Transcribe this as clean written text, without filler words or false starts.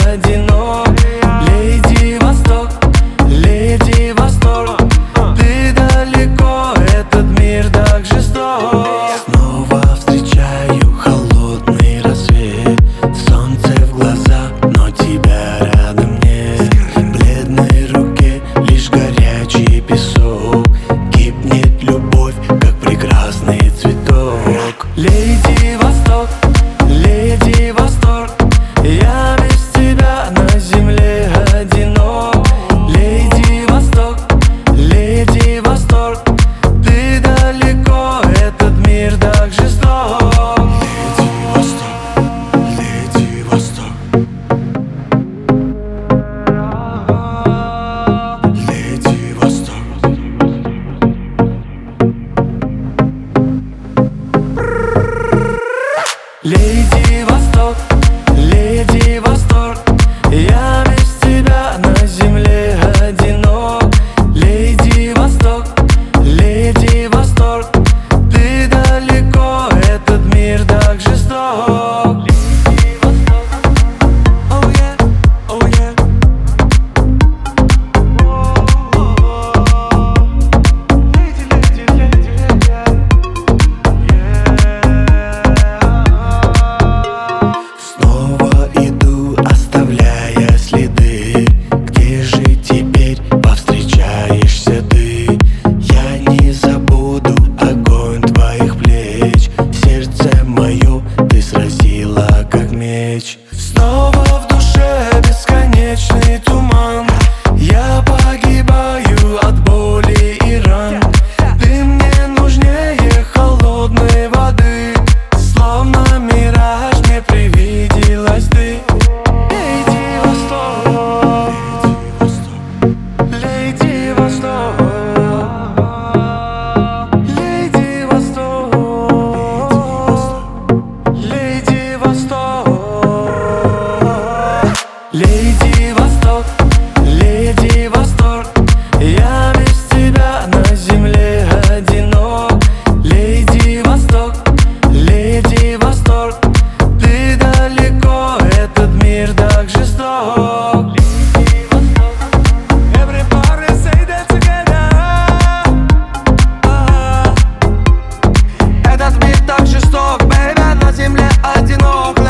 одинок. Леди Восток, леди Восторг, ты далеко, этот мир так жесток. Снова встречаю холодный рассвет, солнце в глаза, но тебя рядом нет. В бледной руке лишь горячий песок, кипнет любовь, как прекрасный цветок. Леди Восток, леди Восторг, я без тебя на земле одинок. Леди Восток, леди Восторг, ты далеко, этот мир так жесток. Леди Восток, леди Восток, леди Восток, леди Восторг, я без тебя на земле одинок. Леди Восток, леди Восторг, ты далеко, этот мир так жесток. Oh yeah, oh yeah. Снова иду, оставляя следы. Где же теперь повстречаешься ты? Я не забуду огонь твоих плеч. Сердце мое ты сразила, как меч. Снова в душе бесконечный туман. Я погибаю от боли и ран. Ты мне нужнее холодной воды. Словно мираж мне привиделась ты. Леди Восток, леди Восток, леди Восток, леди Восток, леди Восток, леди Восторг, я без тебя на земле одинок. Леди Восток, леди Восторг, ты далеко, этот мир так жесток. Everybody say that together. Этот мир так жесток, baby, на земле одинок.